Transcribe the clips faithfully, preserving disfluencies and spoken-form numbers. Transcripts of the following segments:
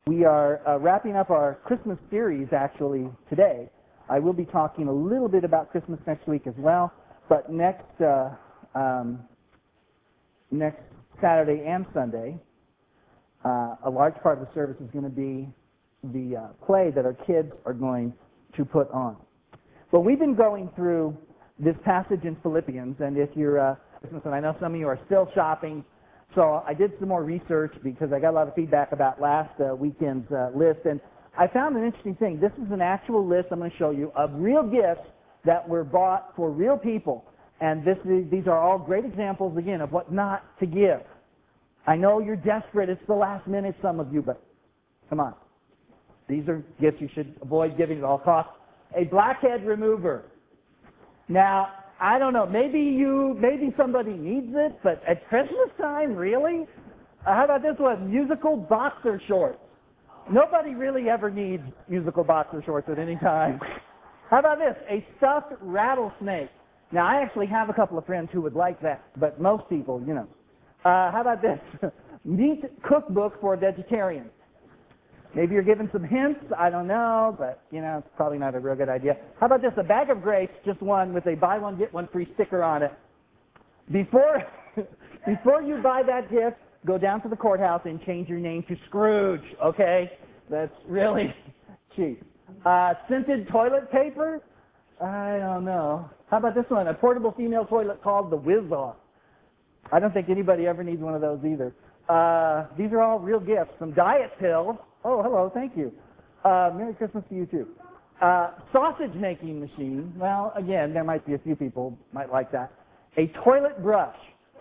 We are uh, wrapping up our Christmas series, actually, today. I will be talking a little bit about Christmas next week as well, but next uh, um, next Saturday and Sunday, uh, a large part of the service is going to be the uh, play that our kids are going to put on. Well, we've been going through this passage in Philippians, and if you're uh, and I know some of you are still shopping, so I did some more research because I got a lot of feedback about last uh, weekend's uh, list, and I found an interesting thing. This is an actual list I'm going to show you of real gifts that were bought for real people, and this is, these are all great examples, again, of what not to give. I know you're desperate. It's the last minute, some of you, but come on. These are gifts you should avoid giving at all costs. A blackhead remover. Now, I don't know, maybe you, maybe somebody needs it, but at Christmas time, really? Uh, how about this one? Musical boxer shorts. Nobody really ever needs musical boxer shorts at any time. How about this? A stuffed rattlesnake. Now, I actually have a couple of friends who would like that, but most people, you know. Uh, how about this? Meat cookbook for vegetarians. Maybe you're giving some hints, I don't know, but, you know, it's probably not a real good idea. How about this? A bag of grapes, just one, with a buy one, get one free sticker on it. Before, before you buy that gift, go down to the courthouse and change your name to Scrooge, okay? That's really cheap. Uh, scented toilet paper? I don't know. How about this one? A portable female toilet called the Whiz-Off. I don't think anybody ever needs one of those either. Uh, these are all real gifts. Some diet pills. Oh, hello, thank you. Uh, Merry Christmas to you, too. Uh, sausage-making machine. Well, again, there might be a few people might like that. A toilet brush.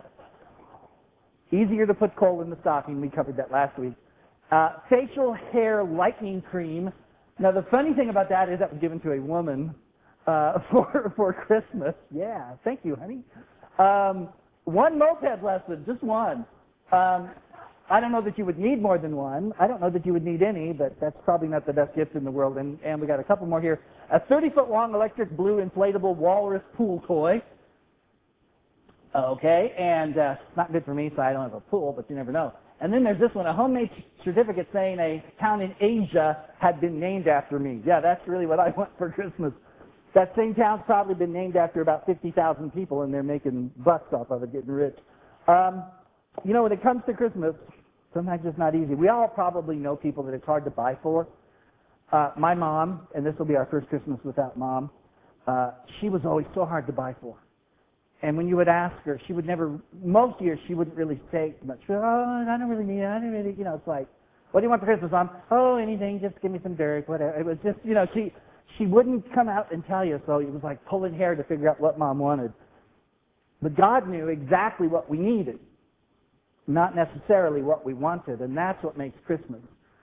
Easier to put coal in the stocking. We covered that last week. Uh, facial hair lightening cream. Now, the funny thing about that is that was given to a woman uh, for for Christmas. Yeah, thank you, honey. Um, one moped lesson, just one. Um, I don't know that you would need more than one. I don't know that you would need any, but that's probably not the best gift in the world. And, and we got a couple more here. A thirty-foot-long electric blue inflatable walrus pool toy. Okay, and uh, it's not good for me, so I don't have a pool, but you never know. And then there's this one, a homemade certificate saying a town in Asia had been named after me. Yeah, that's really what I want for Christmas. That same town's probably been named after about fifty thousand people, and they're making bucks off of it, getting rich. Um, you know, when it comes to Christmas, sometimes it's not easy. We all probably know people that it's hard to buy for. Uh, my mom, and this will be our first Christmas without Mom, uh, she was always so hard to buy for. And when you would ask her, she would never, most years she wouldn't really say much. Oh, I don't really need it. I don't really, you know, it's like, what do you want for Christmas, Mom? Oh, anything, just give me some dirt, whatever. It was just, you know, she, she wouldn't come out and tell you, so it was like pulling hair to figure out what Mom wanted. But God knew exactly what we needed, not necessarily what we wanted, and that's what makes Christmas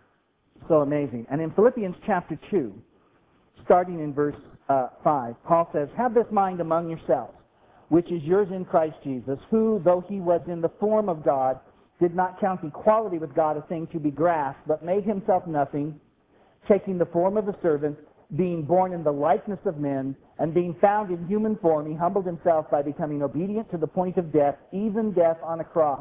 so amazing. And in Philippians chapter two, starting in verse uh, five, Paul says, "Have this mind among yourselves, which is yours in Christ Jesus, who, though he was in the form of God, did not count equality with God a thing to be grasped, but made himself nothing, taking the form of a servant, being born in the likeness of men, and being found in human form, he humbled himself by becoming obedient to the point of death, even death on a cross."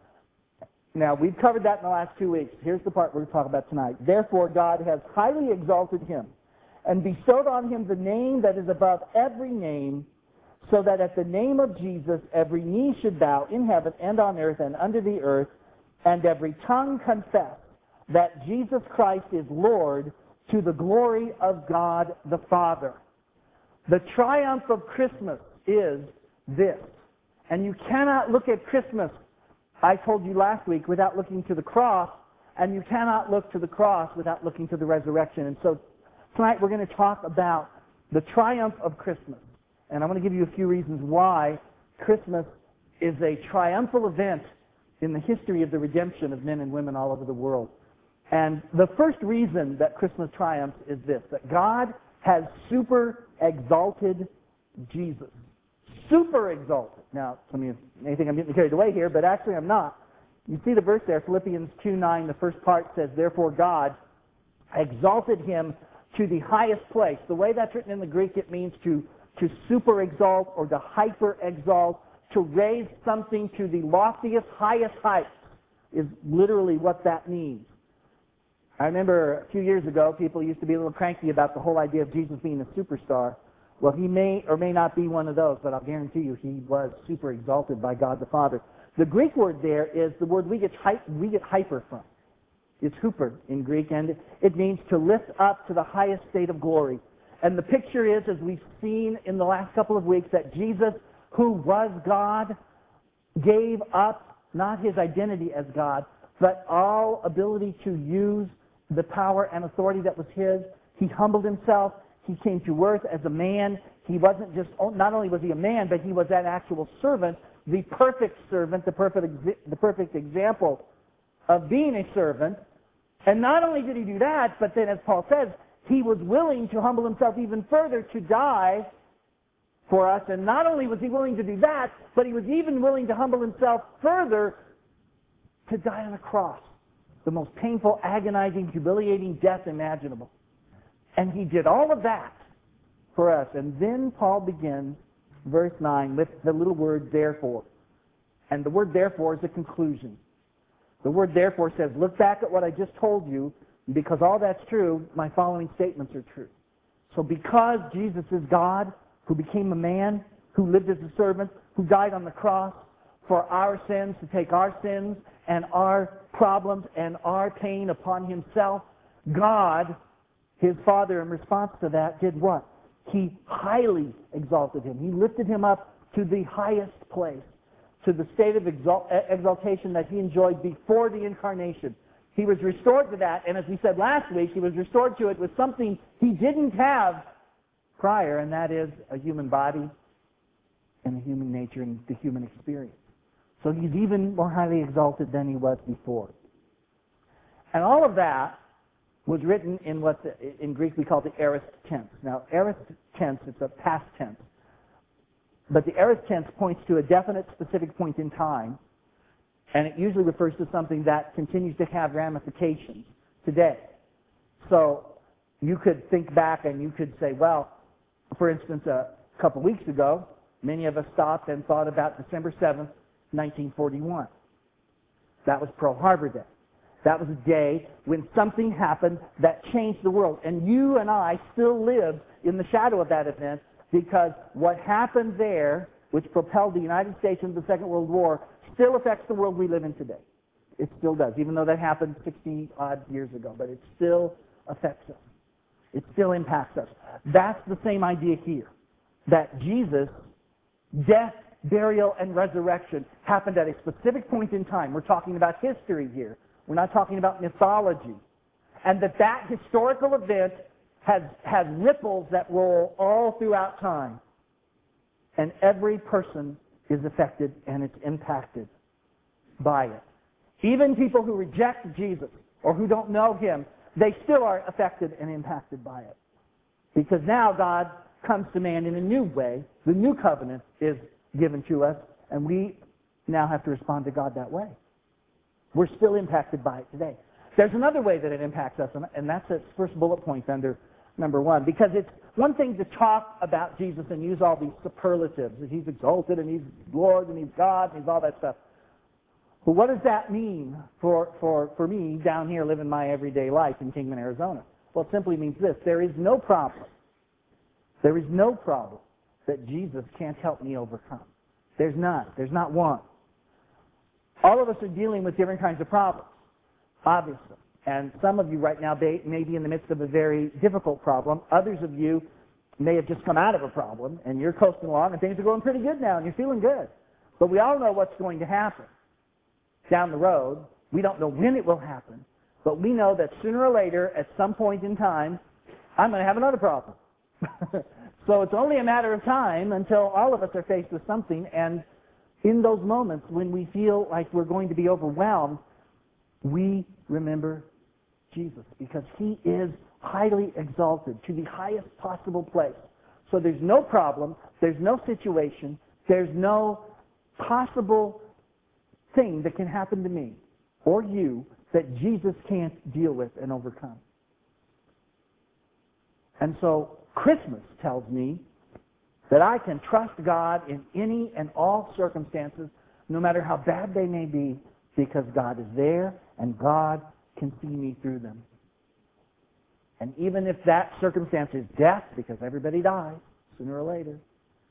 Now, we've covered that in the last two weeks. Here's the part we're going to talk about tonight. "Therefore, God has highly exalted him and bestowed on him the name that is above every name, so that at the name of Jesus every knee should bow in heaven and on earth and under the earth, and every tongue confess that Jesus Christ is Lord, to the glory of God the Father." The triumph of Christmas is this. And you cannot look at Christmas, I told you last week, without looking to the cross, and you cannot look to the cross without looking to the resurrection. And so tonight we're going to talk about the triumph of Christmas. And I'm going to give you a few reasons why Christmas is a triumphal event in the history of the redemption of men and women all over the world. And the first reason that Christmas triumphs is this, that God has super exalted Jesus. Super exalted. Now, some of you may think I'm getting carried away here, but actually I'm not. You see the verse there, Philippians two nine, the first part says, "Therefore God exalted him to the highest place." The way that's written in the Greek, it means to, to super exalt or to hyper exalt, to raise something to the loftiest, highest height is literally what that means. I remember a few years ago, people used to be a little cranky about the whole idea of Jesus being a superstar. Well, he may or may not be one of those, but I'll guarantee you he was super exalted by God the Father. The Greek word there is the word we get, hy- we get hyper from. It's huper in Greek, and it means to lift up to the highest state of glory. And the picture is, as we've seen in the last couple of weeks, that Jesus, who was God, gave up not his identity as God, but all ability to use the power and authority that was his. He humbled himself. He came to earth as a man. He wasn't just, not only was he a man, but he was an actual servant, the perfect servant, the perfect, the perfect example of being a servant. And not only did he do that, but then as Paul says, he was willing to humble himself even further to die for us. And not only was he willing to do that, but he was even willing to humble himself further to die on a cross. The most painful, agonizing, humiliating death imaginable. And he did all of that for us. And then Paul begins, verse nine, with the little word, therefore. And the word therefore is a conclusion. The word therefore says, look back at what I just told you, because all that's true, my following statements are true. So because Jesus is God, who became a man, who lived as a servant, who died on the cross for our sins, to take our sins and our problems and our pain upon himself, God, his Father, in response to that, did what? He highly exalted him. He lifted him up to the highest place, to the state of exalt- exaltation that he enjoyed before the incarnation. He was restored to that, and as we said last week, he was restored to it with something he didn't have prior, and that is a human body and a human nature and the human experience. So he's even more highly exalted than he was before. And all of that was written in what the, in Greek we call the aorist tense. Now, aorist tense, it's a past tense. But the aorist tense points to a definite, specific point in time, and it usually refers to something that continues to have ramifications today. So you could think back and you could say, well, for instance, a couple weeks ago, many of us stopped and thought about December seventh, nineteen forty-one. That was Pearl Harbor Day. That was a day when something happened that changed the world. And you and I still live in the shadow of that event, because what happened there, which propelled the United States into the Second World War, still affects the world we live in today. It still does, even though that happened sixty-odd years ago. But it still affects us. It still impacts us. That's the same idea here, that Jesus' death, burial, and resurrection happened at a specific point in time. We're talking about history here. We're not talking about mythology. And that that historical event has, has ripples that roll all throughout time. And every person is affected and it's impacted by it. Even people who reject Jesus or who don't know him, they still are affected and impacted by it. Because now God comes to man in a new way. The new covenant is given to us, and we now have to respond to God that way. We're still impacted by it today. There's another way that it impacts us, and that's its first bullet point under number one. Because it's one thing to talk about Jesus and use all these superlatives, that he's exalted and he's Lord and he's God and he's all that stuff. But what does that mean for, for, for me down here living my everyday life in Kingman, Arizona? Well, it simply means this. There is no problem. There is no problem that Jesus can't help me overcome. There's none. There's not one. All of us are dealing with different kinds of problems, obviously. And some of you right now may be in the midst of a very difficult problem. Others of you may have just come out of a problem, and you're coasting along, and things are going pretty good now, and you're feeling good. But we all know what's going to happen down the road. We don't know when it will happen, but we know that sooner or later, at some point in time, I'm going to have another problem. So it's only a matter of time until all of us are faced with something, and in those moments when we feel like we're going to be overwhelmed, we remember Jesus, because he is highly exalted to the highest possible place. So there's no problem, there's no situation, there's no possible thing that can happen to me or you that Jesus can't deal with and overcome. And so Christmas tells me that I can trust God in any and all circumstances, no matter how bad they may be, because God is there and God can see me through them. And even if that circumstance is death, because everybody dies sooner or later,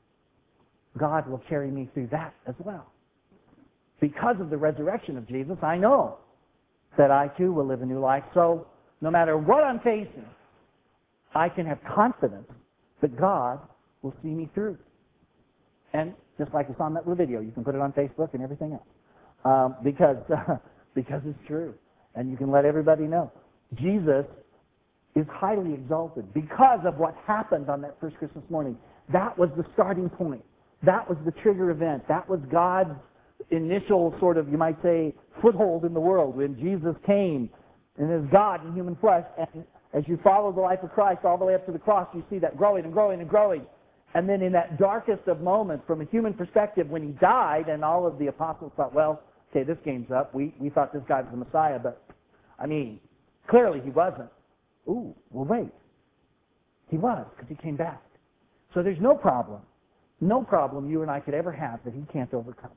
God will carry me through that as well. Because of the resurrection of Jesus, I know that I too will live a new life. So no matter what I'm facing, I can have confidence that God will see me through. And just like it's on that little video, you can put it on Facebook and everything else. Um, because, uh, because it's true. And you can let everybody know. Jesus is highly exalted because of what happened on that first Christmas morning. That was the starting point. That was the trigger event. That was God's initial sort of, you might say, foothold in the world when Jesus came and is God in human flesh. And as you follow the life of Christ all the way up to the cross, you see that growing and growing and growing. And then in that darkest of moments, from a human perspective, when he died, and all of the apostles thought, well, okay, this game's up. We, we thought this guy was the Messiah, but, I mean, clearly he wasn't. Ooh, well, wait. He was, because he came back. So there's no problem, no problem you and I could ever have that he can't overcome.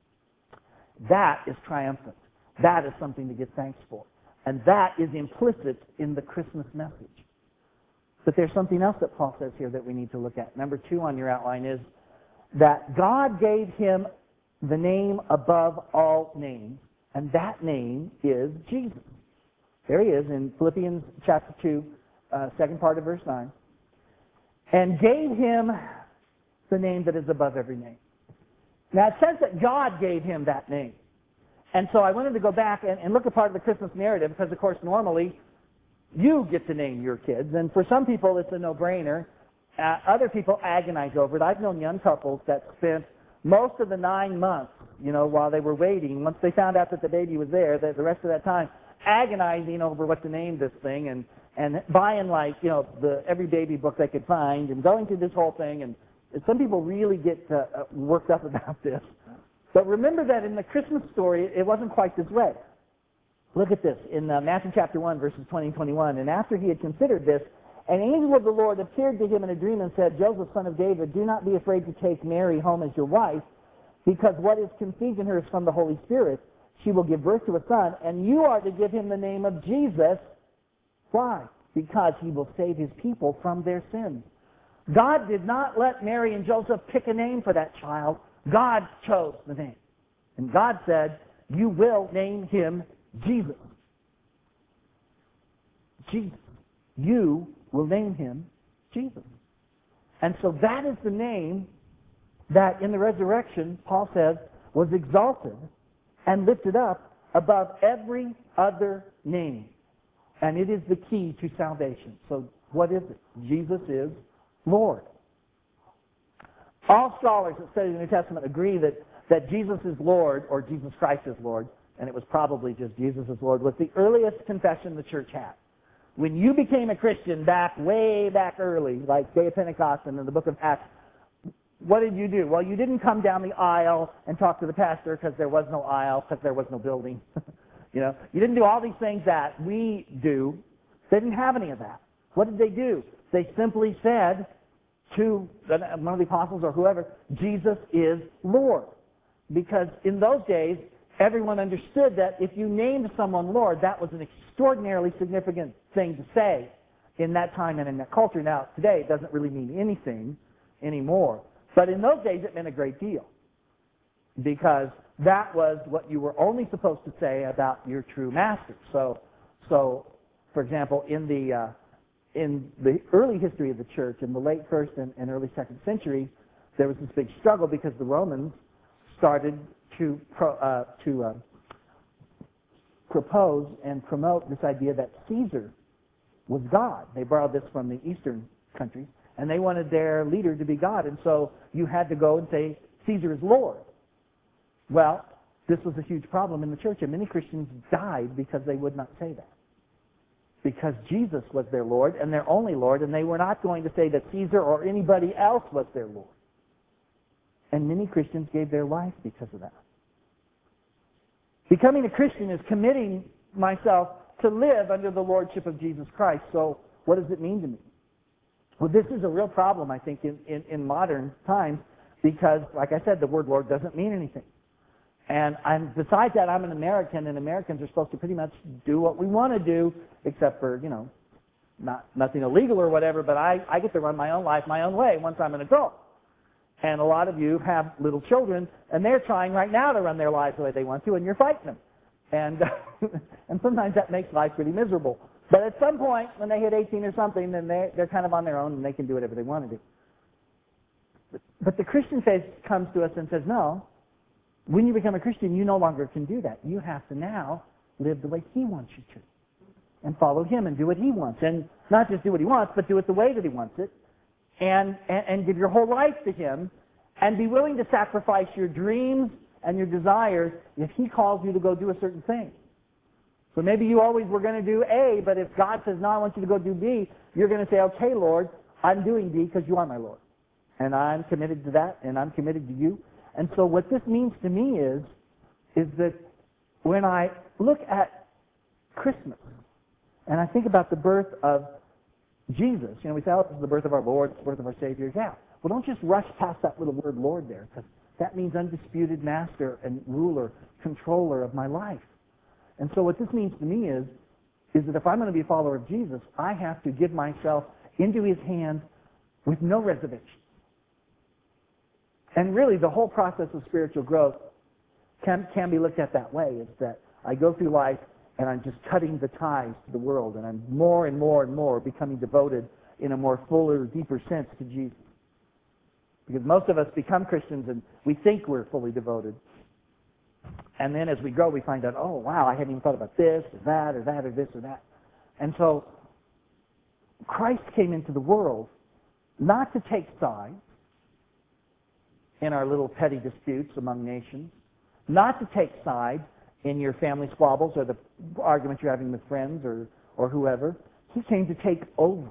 That is triumphant. That is something to give thanks for. And that is implicit in the Christmas message. But there's something else that Paul says here that we need to look at. Number two on your outline is that God gave him the name above all names, and that name is Jesus. There he is in Philippians chapter two, uh, second part of verse nine. And gave him the name that is above every name. Now it says that God gave him that name. And so I wanted to go back and, and look at part of the Christmas narrative because, of course, normally you get to name your kids. And for some people, it's a no-brainer. Uh, other people agonize over it. I've known young couples that spent most of the nine months, you know, while they were waiting, once they found out that the baby was there, that the rest of that time, agonizing over what to name this thing and, and buying, like, you know, the every baby book they could find and going through this whole thing. And some people really get uh, worked up about this. But remember that in the Christmas story, it wasn't quite this way. Look at this in uh, Matthew chapter one, verses twenty and twenty-one. And after he had considered this, an angel of the Lord appeared to him in a dream and said, Joseph, son of David, do not be afraid to take Mary home as your wife, because what is conceived in her is from the Holy Spirit. She will give birth to a son, and you are to give him the name of Jesus. Why? Because he will save his people from their sins. God did not let Mary and Joseph pick a name for that child. God chose the name. And God said, you will name him Jesus. Jesus. You will name him Jesus. And so that is the name that in the resurrection, Paul says, was exalted and lifted up above every other name. And it is the key to salvation. So what is it? Jesus is Lord. All scholars that study the New Testament agree that, that Jesus is Lord, or Jesus Christ is Lord, and it was probably just Jesus is Lord, was the earliest confession the church had. When you became a Christian back, way back early, like Day of Pentecost and in the book of Acts, what did you do? Well, you didn't come down the aisle and talk to the pastor because there was no aisle, because there was no building. You know, you didn't do all these things that we do. They didn't have any of that. What did they do? They simply said to one of the apostles or whoever, Jesus is Lord. Because in those days, everyone understood that if you named someone Lord, that was an extraordinarily significant thing to say in that time and in that culture. Now, today, it doesn't really mean anything anymore. But in those days, it meant a great deal. Because that was what you were only supposed to say about your true master. So, so for example, in the uh, in the early history of the church, in the late first and, and early second century, there was this big struggle because the Romans started to pro, uh, to uh, propose and promote this idea that Caesar was God. They borrowed this from the Eastern countries, and they wanted their leader to be God. And so you had to go and say, Caesar is Lord. Well, this was a huge problem in the church, and many Christians died because they would not say that. Because Jesus was their Lord and their only Lord, and they were not going to say that Caesar or anybody else was their Lord. And many Christians gave their life because of that. Becoming a Christian is committing myself to live under the lordship of Jesus Christ. So what does it mean to me? Well, this is a real problem, I think, in, in, in modern times because, like I said, the word Lord doesn't mean anything. And I'm, besides that, I'm an American, and Americans are supposed to pretty much do what we want to do, except for, you know, Not nothing illegal or whatever, but I, I get to run my own life my own way once I'm an adult. And a lot of you have little children, and they're trying right now to run their lives the way they want to, and you're fighting them. And and sometimes that makes life pretty miserable. But at some point, when they hit eighteen or something, then they, they're kind of on their own, and they can do whatever they want to do. But, but the Christian faith comes to us and says, no, when you become a Christian, you no longer can do that. You have to now live the way He wants you to, and follow Him and do what He wants. And not just do what He wants, but do it the way that He wants it. And, and, and give your whole life to Him, and be willing to sacrifice your dreams and your desires if He calls you to go do a certain thing. So maybe you always were going to do A, but if God says, no, I want you to go do B, you're going to say, okay, Lord, I'm doing B because you are my Lord. And I'm committed to that, and I'm committed to you. And so what this means to me is, is that when I look at Christmas, and I think about the birth of Jesus, you know, we say, oh, this is the birth of our Lord, it's the birth of our Savior. Yeah. Well, don't just rush past that little word Lord there, because that means undisputed master and ruler, controller of my life. And so what this means to me is, is that if I'm going to be a follower of Jesus, I have to give myself into His hands with no reservation. And really, the whole process of spiritual growth can, can be looked at that way. It's that I go through life and I'm just cutting the ties to the world, and I'm more and more and more becoming devoted in a more fuller, deeper sense to Jesus. Because most of us become Christians and we think we're fully devoted. And then as we grow, we find out, oh, wow, I hadn't even thought about this or that or that or this or that. And so Christ came into the world not to take sides in our little petty disputes among nations, not to take sides in your family squabbles or the arguments you're having with friends or, or whoever. He came to take over.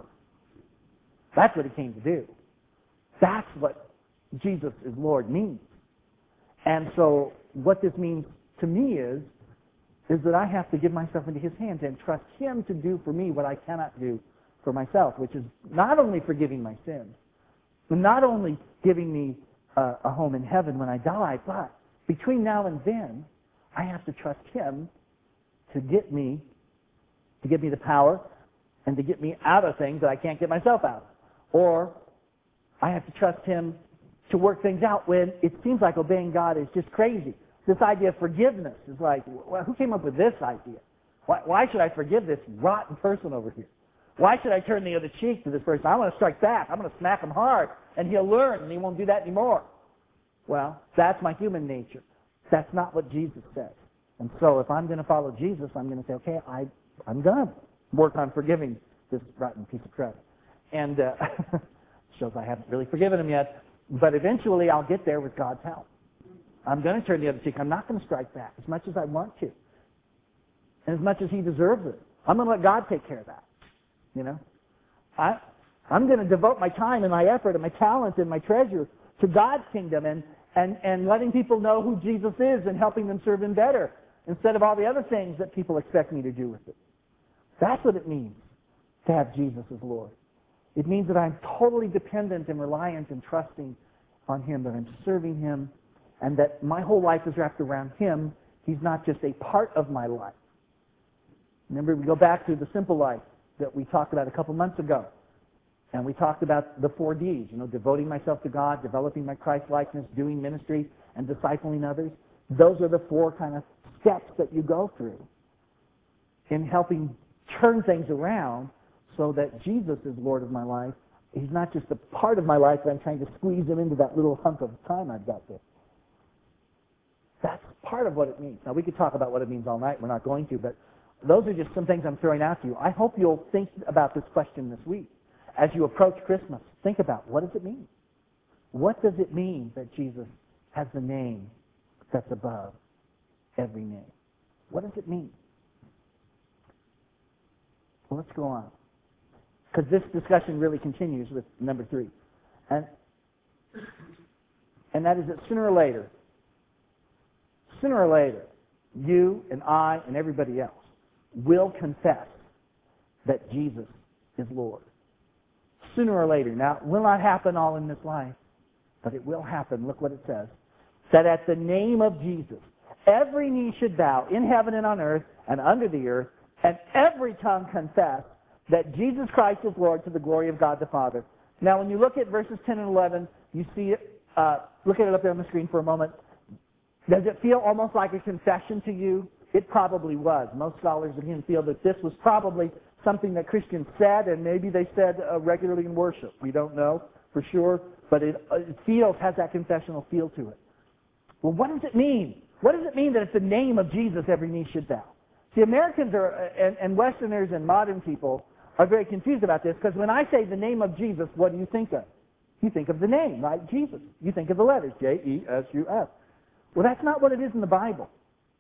That's what He came to do. That's what Jesus is Lord means. And so what this means to me is, is that I have to give myself into His hands and trust Him to do for me what I cannot do for myself, which is not only forgiving my sins, but not only giving me a, a home in heaven when I die, but between now and then, I have to trust Him to get me, to give me the power and to get me out of things that I can't get myself out of. Or I have to trust Him to work things out when it seems like obeying God is just crazy. This idea of forgiveness is like, well, who came up with this idea? Why, why should I forgive this rotten person over here? Why should I turn the other cheek to this person? I want to strike back. I'm going to smack him hard, and he'll learn, and he won't do that anymore. Well, that's my human nature. That's not what Jesus says. And so if I'm going to follow Jesus, I'm going to say, okay, I, I'm going to work on forgiving this rotten piece of crap. And uh, shows I haven't really forgiven him yet. But eventually I'll get there with God's help. I'm going to turn the other cheek. I'm not going to strike back as much as I want to. And as much as he deserves it. I'm going to let God take care of that. You know? I, I'm going to devote my time and my effort and my talent and my treasure to God's kingdom and, and, and letting people know who Jesus is and helping them serve Him better instead of all the other things that people expect me to do with it. That's what it means to have Jesus as Lord. It means that I'm totally dependent and reliant and trusting on Him, that I'm serving Him, and that my whole life is wrapped around Him. He's not just a part of my life. Remember, we go back to the simple life that we talked about a couple months ago. And we talked about the four Ds, you know, devoting myself to God, developing my Christ-likeness, doing ministry, and discipling others. Those are the four kind of steps that you go through in helping turn things around so that Jesus is Lord of my life. He's not just a part of my life, but I'm trying to squeeze Him into that little hunk of time I've got there. That's part of what it means. Now, we could talk about what it means all night. We're not going to, but those are just some things I'm throwing out to you. I hope you'll think about this question this week. As you approach Christmas, think about, what does it mean? What does it mean that Jesus has the name that's above every name? What does it mean? Well, let's go on. Because this discussion really continues with number three. And, and that is that sooner or later, sooner or later, you and I and everybody else will confess that Jesus is Lord. Sooner or later. Now, it will not happen all in this life, but it will happen. Look what it says. That at the name of Jesus, every knee should bow in heaven and on earth and under the earth, and every tongue confess that Jesus Christ is Lord to the glory of God the Father. Now, when you look at verses ten and eleven, you see it, uh, look at it up there on the screen for a moment. Does it feel almost like a confession to you? It probably was. Most scholars, again, feel that this was probably something that Christians said, and maybe they said uh, regularly in worship. We don't know for sure, but it, uh, it feels, has that confessional feel to it. Well, what does it mean? What does it mean that it's the name of Jesus every knee should bow? See, Americans are, and, and Westerners and modern people are very confused about this, because when I say the name of Jesus, what do you think of? You think of the name, right? Jesus. You think of the letters, J E S U S. Well, that's not what it is in the Bible.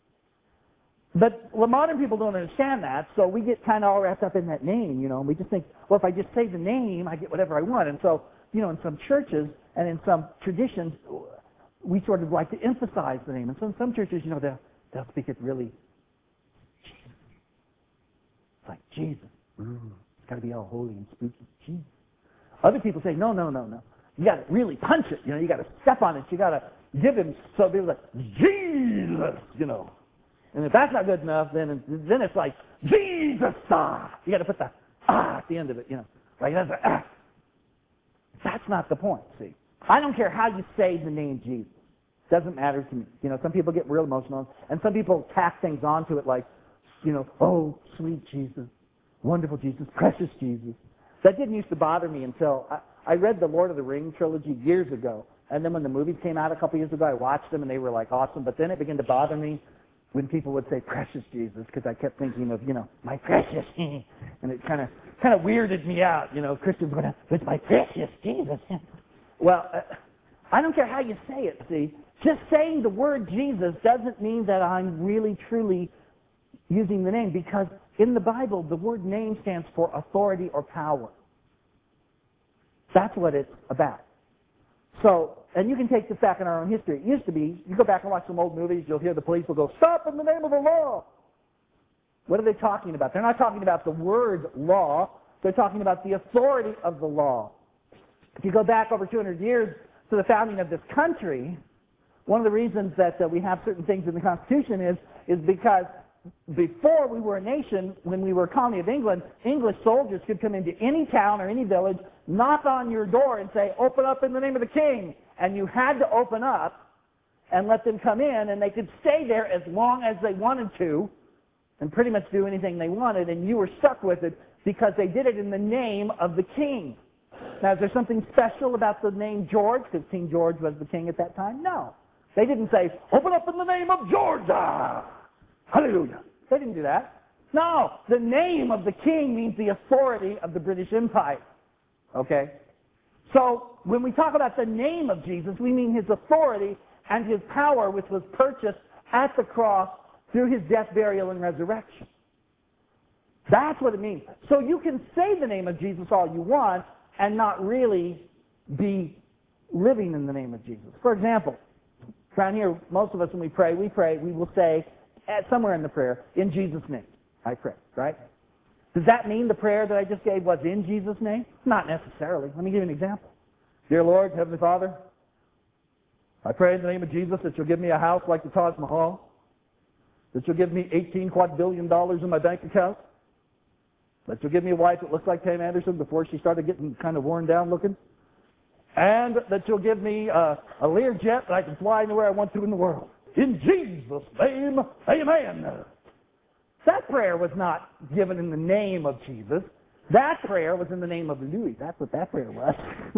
But well, modern people don't understand that, so we get kind of all wrapped up in that name, you know, and we just think, well, if I just say the name, I get whatever I want. And so, you know, in some churches and in some traditions, we sort of like to emphasize the name. And so in some churches, you know, they'll, they'll speak it really, Jesus. It's like, Jesus. Ooh, it's got to be all holy and spooky. Jesus. Other people say, no, no, no, no. You got to really punch it, you know, you got to step on it, you got to give him, so people like, Jesus, you know. And if that's not good enough, then then it's like, Jesus, ah. You got to put the ah at the end of it, you know. Like that's a, ah. That's not the point, see. I don't care how you say the name Jesus. Doesn't matter to me. You know, some people get real emotional, and some people tack things onto it like, you know, oh, sweet Jesus, wonderful Jesus, precious Jesus. That didn't used to bother me until I, I read the Lord of the Rings trilogy years ago. And then when the movies came out a couple years ago, I watched them, and they were like awesome. But then it began to bother me when people would say precious Jesus, because I kept thinking of, you know, my precious, and it kind of kind of weirded me out. You know, Christians would have, it's my precious Jesus. Well, uh, I don't care how you say it, see. Just saying the word Jesus doesn't mean that I'm really, truly using the name, because in the Bible, the word name stands for authority or power. That's what it's about. So, and you can take this back in our own history. It used to be, you go back and watch some old movies, you'll hear the police will go, stop in the name of the law. What are they talking about? They're not talking about the word law. They're talking about the authority of the law. If you go back over two hundred years to the founding of this country, one of the reasons that uh, we have certain things in the Constitution is, is because before we were a nation, when we were a colony of England, English soldiers could come into any town or any village, knock on your door and say, open up in the name of the king. And you had to open up and let them come in, and they could stay there as long as they wanted to and pretty much do anything they wanted, and you were stuck with it because they did it in the name of the king. Now, is there something special about the name George, because King George was the king at that time? No. They didn't say, open up in the name of Georgia. Hallelujah. They didn't do that. No, the name of the king means the authority of the British Empire. Okay? So, when we talk about the name of Jesus, we mean his authority and his power, which was purchased at the cross through his death, burial, and resurrection. That's what it means. So you can say the name of Jesus all you want and not really be living in the name of Jesus. For example, around here, most of us when we pray, we pray, we will say, at somewhere in the prayer, in Jesus' name, I pray, right? Does that mean the prayer that I just gave was in Jesus' name? Not necessarily. Let me give you an example. Dear Lord, Heavenly Father, I pray in the name of Jesus that you'll give me a house like the Taj Mahal, that you'll give me eighteen quadrillion dollars in my bank account, that you'll give me a wife that looks like Pam Anderson before she started getting kind of worn down looking, and that you'll give me a, a Learjet that I can fly anywhere I want to in the world. In Jesus' name, amen. That prayer was not given in the name of Jesus. That prayer was in the name of Louis. That's what that prayer was.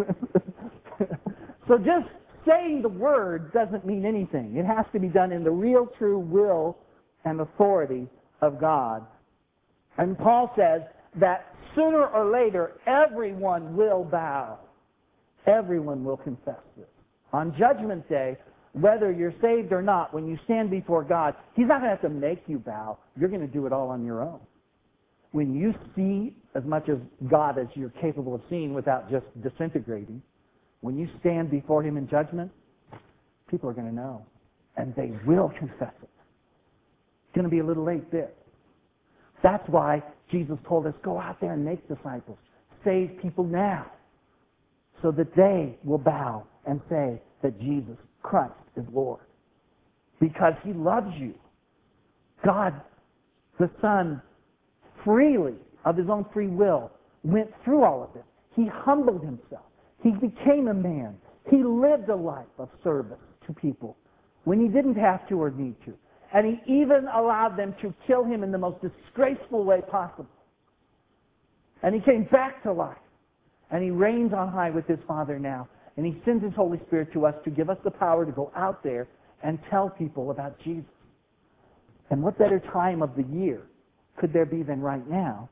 So just saying the word doesn't mean anything. It has to be done in the real, true will and authority of God. And Paul says that sooner or later, everyone will bow. Everyone will confess this. On Judgment Day, whether you're saved or not, when you stand before God, he's not going to have to make you bow. You're going to do it all on your own. When you see as much of God as you're capable of seeing without just disintegrating, when you stand before him in judgment, people are going to know. And they will confess it. It's going to be a little late there. That's why Jesus told us, go out there and make disciples. Save people now. So that they will bow and say that Jesus Christ is Lord. Because he loves you. God, the Son, freely of his own free will, went through all of this. He humbled himself. He became a man. He lived a life of service to people when he didn't have to or need to. And he even allowed them to kill him in the most disgraceful way possible. And he came back to life. And he reigns on high with his Father now. And he sends his Holy Spirit to us to give us the power to go out there and tell people about Jesus. And what better time of the year could there be than right now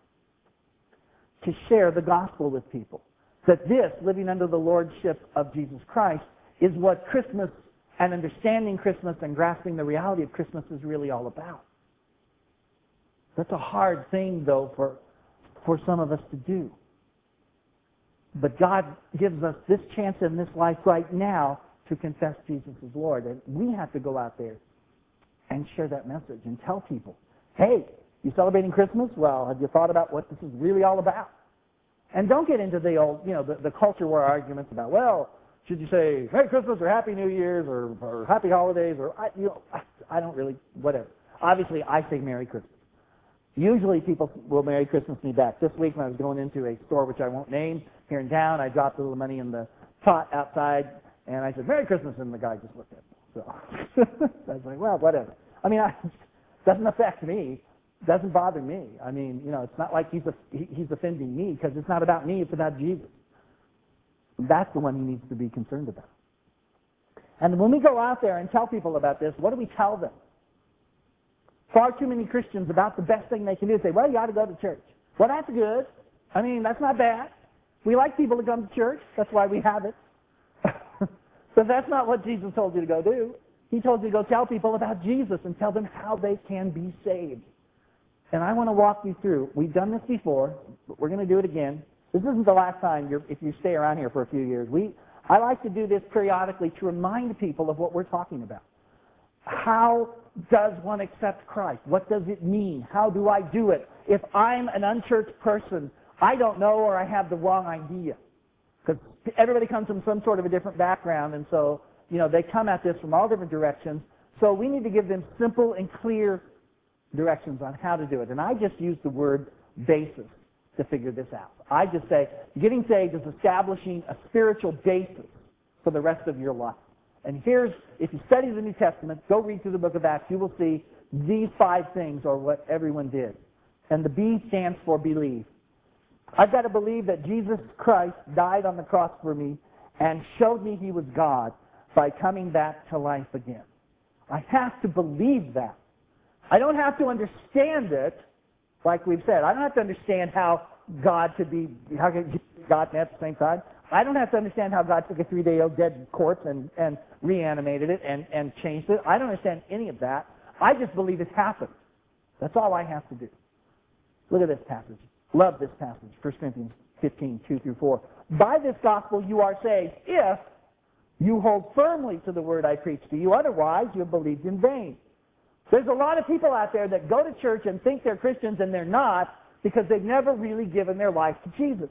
to share the gospel with people? That this, living under the lordship of Jesus Christ, is what Christmas and understanding Christmas and grasping the reality of Christmas is really all about. That's a hard thing, though, for, for some of us to do. But God gives us this chance in this life right now to confess Jesus as Lord. And we have to go out there and share that message and tell people, hey, you celebrating Christmas? Well, have you thought about what this is really all about? And don't get into the old, you know, the, the culture war arguments about, well, should you say Merry Christmas or Happy New Year's or, or Happy Holidays or, I, you know, I, I don't really, whatever. Obviously, I say Merry Christmas. Usually people will Merry Christmas me back. This week when I was going into a store which I won't name here in town, I dropped a little money in the pot outside and I said, Merry Christmas, and the guy just looked at me. So I was like, well, whatever. I mean, it doesn't affect me. Doesn't bother me. I mean, you know, it's not like he's a, he, he's offending me because it's not about me, it's about Jesus. That's the one he needs to be concerned about. And when we go out there and tell people about this, what do we tell them? Far too many Christians, about the best thing they can do is say, well, you ought to go to church. Well, that's good. I mean, that's not bad. We like people to come to church. That's why we have it. But that's not what Jesus told you to go do. He told you to go tell people about Jesus and tell them how they can be saved. And I want to walk you through. We've done this before, but we're going to do it again. This isn't the last time you're, if you stay around here for a few years. We, I like to do this periodically to remind people of what we're talking about. How does one accept Christ? What does it mean? How do I do it? If I'm an unchurched person, I don't know or I have the wrong idea. Because everybody comes from some sort of a different background, and so, you know, they come at this from all different directions. So we need to give them simple and clear directions on how to do it. And I just use the word basis to figure this out. I just say getting saved is establishing a spiritual basis for the rest of your life. And here's, if you study the New Testament, go read through the book of Acts, you will see these five things are what everyone did. And the B stands for believe. I've got to believe that Jesus Christ died on the cross for me and showed me he was God by coming back to life again. I have to believe that. I don't have to understand it, like we've said. I don't have to understand how God could be, how could God at the same time. I don't have to understand how God took a three-day-old dead corpse and, and reanimated it and, and changed it. I don't understand any of that. I just believe it happened. That's all I have to do. Look at this passage. Love this passage, First Corinthians fifteen, two through four. By this gospel you are saved if you hold firmly to the word I preach to you. Otherwise, you have believed in vain. There's a lot of people out there that go to church and think they're Christians and they're not because they've never really given their life to Jesus.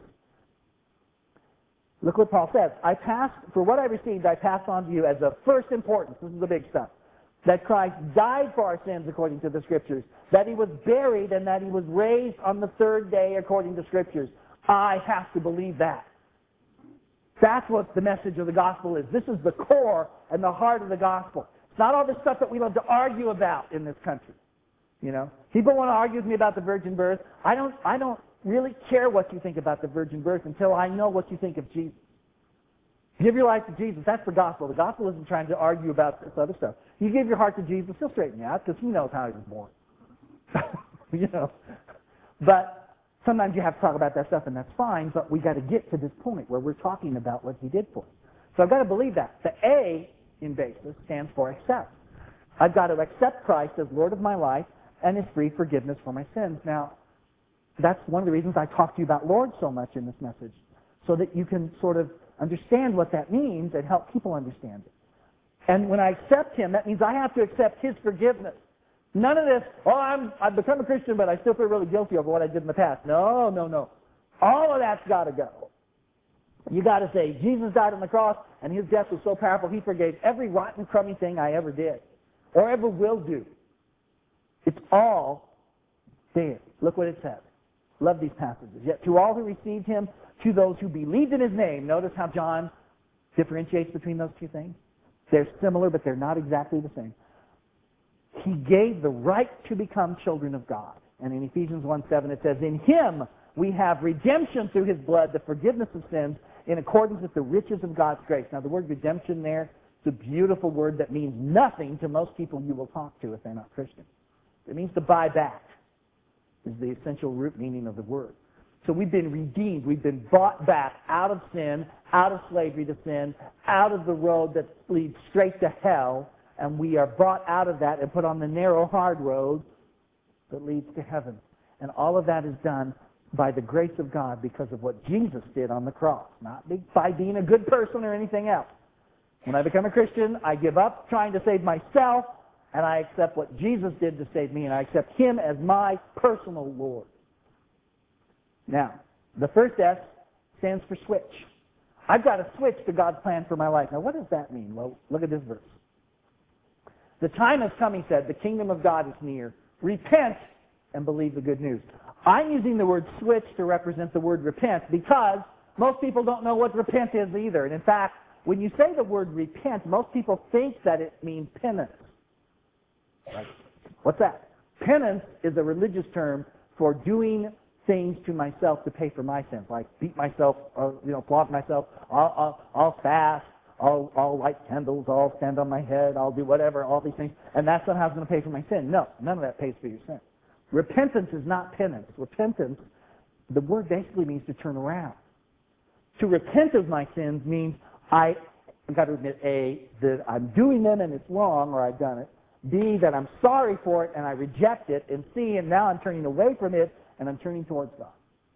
Look what Paul says. I passed, for what I received, I passed on to you as of first importance. This is the big stuff. That Christ died for our sins according to the Scriptures. That he was buried and that he was raised on the third day according to Scriptures. I have to believe that. That's what the message of the gospel is. This is the core and the heart of the gospel. It's not all this stuff that we love to argue about in this country. You know, people want to argue with me about the virgin birth. I don't, I don't really care what you think about the virgin birth until I know what you think of Jesus. Give your life to Jesus. That's the gospel. The gospel isn't trying to argue about this other stuff. You give your heart to Jesus, he'll straighten you out because he knows how he was born. You know, but sometimes you have to talk about that stuff, and that's fine. But we got to get to this point where we're talking about what he did for us. So I've got to believe that. The A in basis stands for accept. I've got to accept Christ as Lord of my life and his free forgiveness for my sins. Now, that's one of the reasons I talk to you about Lord so much in this message, so that you can sort of understand what that means and help people understand it. And when I accept him, that means I have to accept his forgiveness. None of this, oh, I'm, I've become a Christian, but I still feel really guilty over what I did in the past. No, no, no. All of that's got to go. You got to say, Jesus died on the cross, and his death was so powerful, he forgave every rotten, crummy thing I ever did or ever will do. It's all there. Look what it says. Love these passages. Yet to all who received him, to those who believed in his name. Notice how John differentiates between those two things. They're similar, but they're not exactly the same. He gave the right to become children of God. And in Ephesians one seven it says, in him we have redemption through his blood, the forgiveness of sins, in accordance with the riches of God's grace. Now the word redemption there, it's a beautiful word that means nothing to most people you will talk to if they're not Christian. It means to buy back, is the essential root meaning of the word. So we've been redeemed. We've been bought back out of sin, out of slavery to sin, out of the road that leads straight to hell, and we are brought out of that and put on the narrow, hard road that leads to heaven. And all of that is done by the grace of God because of what Jesus did on the cross, not by being a good person or anything else. When I become a Christian, I give up trying to save myself, and I accept what Jesus did to save me, and I accept him as my personal Lord. Now, the first S stands for switch. I've got to switch to God's plan for my life. Now, what does that mean? Well, look at this verse. The time has come, he said, the kingdom of God is near. Repent and believe the good news. I'm using the word switch to represent the word repent because most people don't know what repent is either. And in fact, when you say the word repent, most people think that it means penance. Right? What's that? Penance is a religious term for doing things to myself to pay for my sins, like beat myself, or, you know, flog myself. I'll, I'll, I'll fast. I'll, I'll light candles. I'll stand on my head. I'll do whatever, all these things. And that's somehow going to pay for my sin. No, none of that pays for your sin. Repentance is not penance. Repentance, the word basically means to turn around. To repent of my sins means I, I've got to admit, A, that I'm doing them and it's wrong, or I've done it. B, that I'm sorry for it and I reject it. And C, and now I'm turning away from it and I'm turning towards God.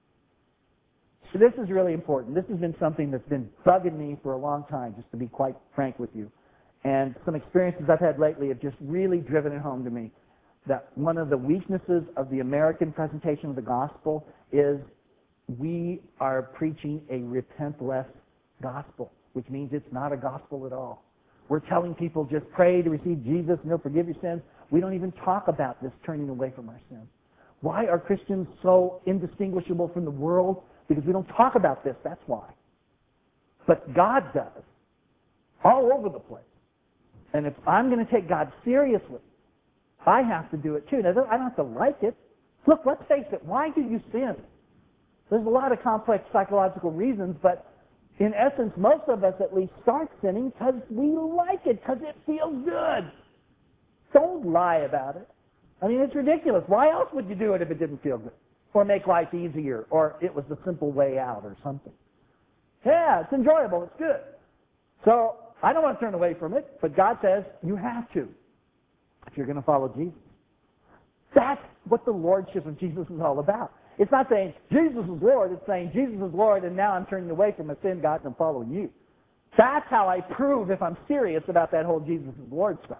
So this is really important. This has been something that's been bugging me for a long time, just to be quite frank with you. And some experiences I've had lately have just really driven it home to me that one of the weaknesses of the American presentation of the gospel is we are preaching a repentless gospel, which means it's not a gospel at all. We're telling people just pray to receive Jesus and he'll forgive your sins. We don't even talk about this turning away from our sins. Why are Christians so indistinguishable from the world? Because we don't talk about this, that's why. But God does, all over the place. And if I'm going to take God seriously, I have to do it too. Now, I don't have to like it. Look, let's face it, why do you sin? There's a lot of complex psychological reasons, but in essence, most of us at least start sinning because we like it, because it feels good. Don't lie about it. I mean, it's ridiculous. Why else would you do it if it didn't feel good? Or make life easier, or it was the simple way out or something. Yeah, it's enjoyable, it's good. So, I don't want to turn away from it, but God says you have to if you're going to follow Jesus. That's what the lordship of Jesus is all about. It's not saying Jesus is Lord, it's saying Jesus is Lord and now I'm turning away from my sin, God, and I'm following you. That's how I prove if I'm serious about that whole Jesus is Lord stuff.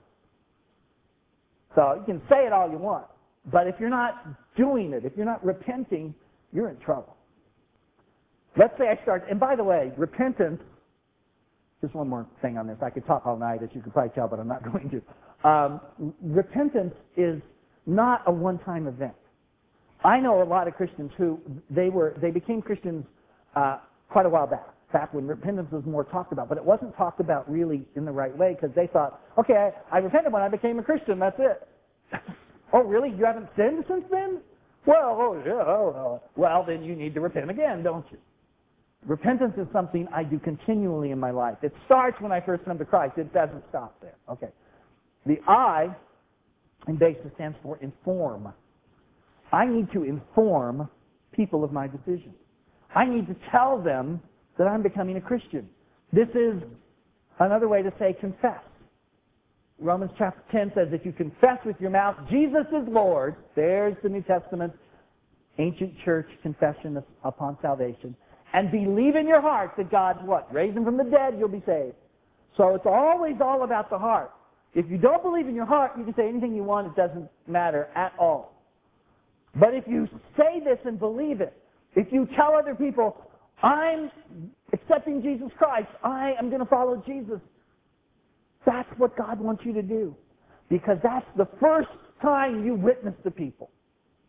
So you can say it all you want, but if you're not doing it, if you're not repenting, you're in trouble. Let's say I start, and by the way, repentance, just one more thing on this. I could talk all night, as you could probably tell, but I'm not going to. Um, repentance is not a one-time event. I know a lot of Christians who, they were, they became Christians uh, quite a while back, back when repentance was more talked about, but it wasn't talked about really in the right way because they thought, okay, I, I repented when I became a Christian, that's it. Oh, really? You haven't sinned since then? Well, oh, yeah, oh, oh. Well, then you need to repent again, don't you? Repentance is something I do continually in my life. It starts when I first come to Christ. It doesn't stop there. Okay. The I in basis stands for inform. I need to inform people of my decision. I need to tell them that I'm becoming a Christian. This is another way to say confess. Romans chapter ten says if you confess with your mouth Jesus is Lord, there's the New Testament ancient church confession upon salvation, and believe in your heart that God's what? Raised him from the dead, you'll be saved. So it's always all about the heart. If you don't believe in your heart, you can say anything you want, it doesn't matter at all. But if you say this and believe it, if you tell other people, I'm accepting Jesus Christ, I am going to follow Jesus, that's what God wants you to do. Because that's the first time you witness to people.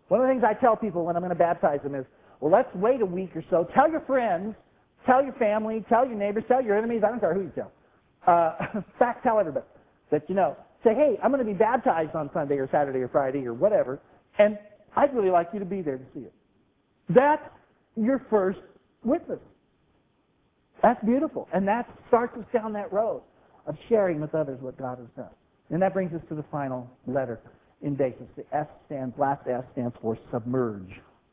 One of the things I tell people when I'm going to baptize them is, well, let's wait a week or so. Tell your friends, tell your family, tell your neighbors, tell your enemies. I don't care who you tell. Uh, in fact, tell everybody that you know. Say, hey, I'm going to be baptized on Sunday or Saturday or Friday or whatever, and I'd really like you to be there to see it. That's your first witness. That's beautiful. And that starts us down that road of sharing with others what God has done. And that brings us to the final letter in basics. The S stands, last S stands for submerge.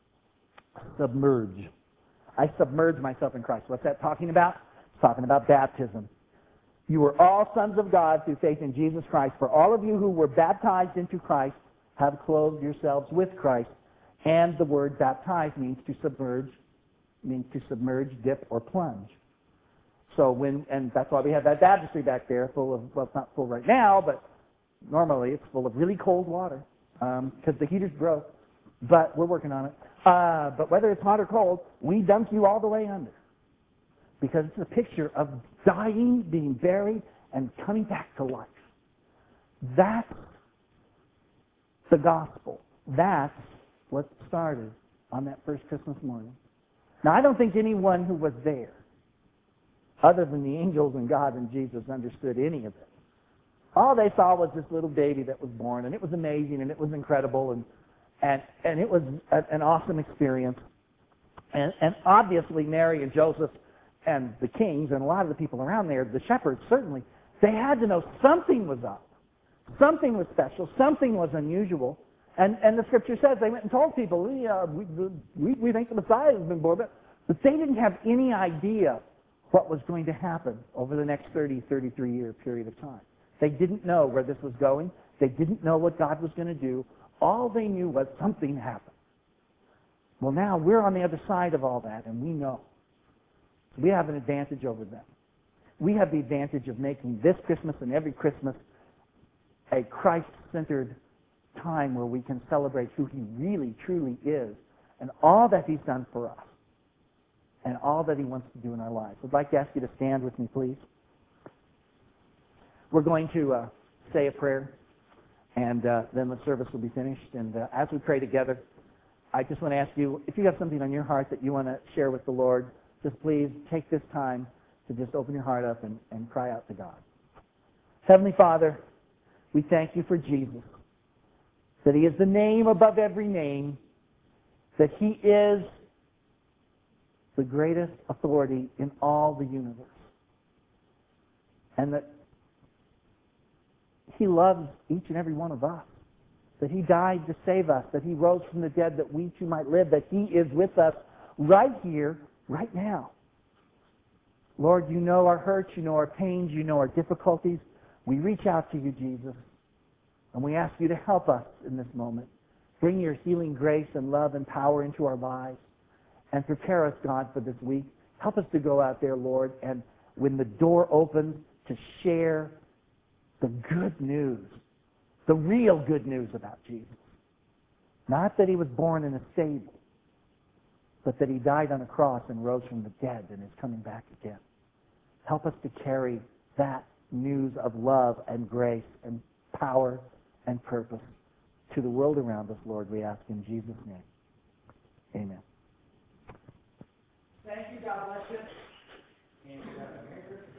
Submerge. I submerge myself in Christ. What's that talking about? It's talking about baptism. You are all sons of God through faith in Jesus Christ. For all of you who were baptized into Christ have clothed yourselves with Christ. And the word baptize means to submerge, means to submerge, dip, or plunge. So when, and that's why we have that baptistry back there full of, well, it's not full right now, but normally it's full of really cold water because um, the heater's broke. But we're working on it. Uh, but whether it's hot or cold, we dunk you all the way under. Because it's a picture of dying, being buried, and coming back to life. That's the gospel. That's what started on that first Christmas morning. Now, I don't think anyone who was there, other than the angels and God and Jesus, understood any of it. All they saw was this little baby that was born, and it was amazing, and it was incredible, and and, and it was a, an awesome experience. And, and obviously, Mary and Joseph and the kings and a lot of the people around there, the shepherds certainly, they had to know something was up. Something was special. Something was unusual. And, and the Scripture says they went and told people, we, uh, we, we, we think the Messiah has been born. But they didn't have any idea what was going to happen over the next thirty, thirty-three year period of time. They didn't know where this was going. They didn't know what God was going to do. All they knew was something happened. Well, now we're on the other side of all that, and we know. We have an advantage over them. We have the advantage of making this Christmas and every Christmas a Christ-centered time where we can celebrate who He really, truly is and all that He's done for us and all that He wants to do in our lives. I'd like to ask you to stand with me, please. We're going to uh, say a prayer, and uh, then the service will be finished. And uh, as we pray together, I just want to ask you, if you have something on your heart that you want to share with the Lord, just please take this time to just open your heart up and, and cry out to God. Heavenly Father, we thank You for Jesus, that He is the name above every name, that He is the greatest authority in all the universe, and that He loves each and every one of us, that He died to save us, that He rose from the dead that we too might live, that He is with us right here, right now. Lord, You know our hurts, You know our pains, You know our difficulties. We reach out to You, Jesus, and we ask You to help us in this moment. Bring Your healing grace and love and power into our lives, and prepare us, God, for this week. Help us to go out there, Lord, and when the door opens, to share the good news, the real good news about Jesus. Not that He was born in a stable, but that He died on a cross and rose from the dead and is coming back again. Help us to carry that news of love and grace and power and purpose to the world around us, Lord, we ask in Jesus' name. Amen. Thank you. God bless you. And uh, Merry Christmas.